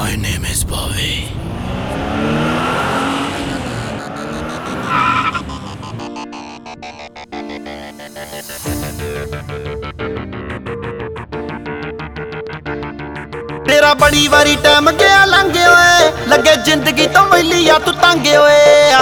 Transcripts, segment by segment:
My name is Bobby. तेरा बड़ी वारी टाइम गया लंघे ओए, लगे जिंदगी तो वैली आ तू तंगे ओए।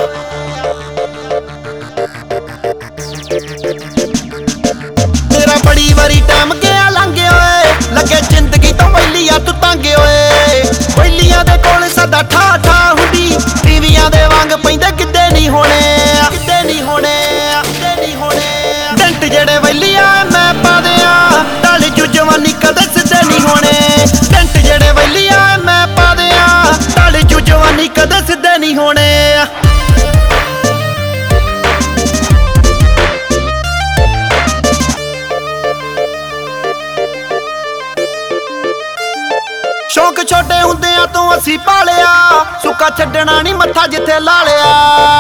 तेरा बड़ी वारी टाइम गया लंघे ओए, लगे जिंदगी तो वैली आ तू तंगे ओए। वैलियां दे कोल सदा ठा ठा हुंदी, टीवियां दे वांग पैंदे किते नहीं होने, किते नहीं होने, किते नहीं होने। डेंट जेड़े वैलियां मैं पा दियां, ढल जू जवानी कदे सिद्धे नहीं होने। डेंट जेड़े वैलियां मैं पा दियां, ढल जू जवानी कदे सिद्धे नहीं होने। शौक छोटे हुंदियां तो असी पालिया, सुक्का छड्डना नहीं मत्था जिथे ला लिया।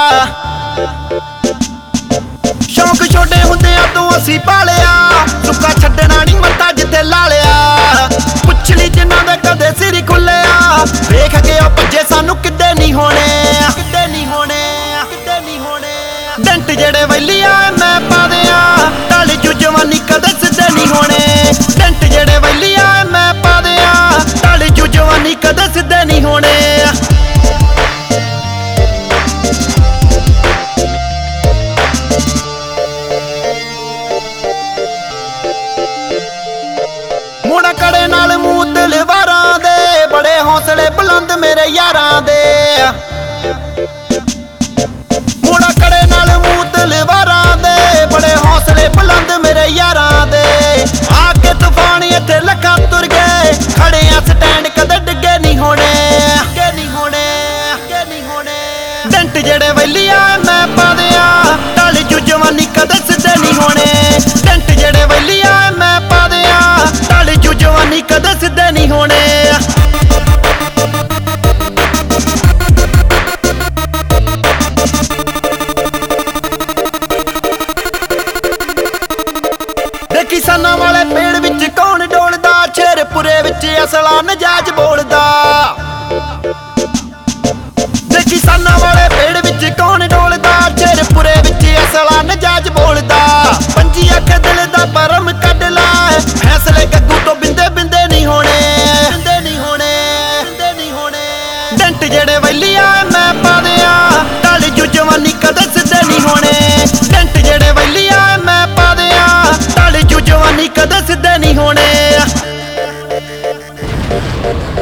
शौक छोटे हुंदियां तो असी पालिया, सुक्का छड्डना नहीं मत्था जिथे ला लिया। पुछली जिन्हां दे कदे सिर खुल्लिया, वेख के ओ भज्जे सानू किते नहीं होने, किते नहीं होने, किते नहीं होने। डेंट जेड़े वैलियां मैं पा दियां, ढल जू जवानी कदे सिद्धे नहीं होने। डेंट जेड़े वैलियां मैं पा दियां, ढल जू जवानी कदे सिद्धे नहीं होने। मुड़ा कड़े नाल मूंह तलवारां दे, बड़े हौसले बुलंद मेरे यारां दे। मुड़ा कड़े नाल मूंह तलवारां दे, बड़े हौसले बुलंद मेरे यारां दे। आके तूफान इत्थे लखां तुर गए, खड़े आ स्टैंड कदे डिगे नहीं होने, डिगे नहीं होने, डिगे नहीं होने। डेंट जेड़े वैलियां मैं पा दियां, ढल जू जवानी कदे सिद्धे नहीं होने। डेंट जेड़े वैलियां मैं पा दियां, ढल जू जवानी कदे सिद्धे नहीं होने। किसानां वाले पेड़ विच कौन डोलदा, शेरपुरे विच असला नजायज बोलदा। किसानां वाले पेड़ विच कौन डोलदा, शेरपुरे विच असला नजायज बोलदा। पंजी अख दिल दा परम कढ ला, फैसले गग्गू तो बिंदे बिंदे नहीं होने, बिंदे नहीं होने, बिंदे नहीं होने। डेंट जेड़े वैलियां मैं पा दियां, ढल जू जवानी कदे सिद्धे नहीं होने। डेंट जेड़े वैलियां मैं पा दियां, ढल जू जवानी कदे सिद्धे नहीं होने।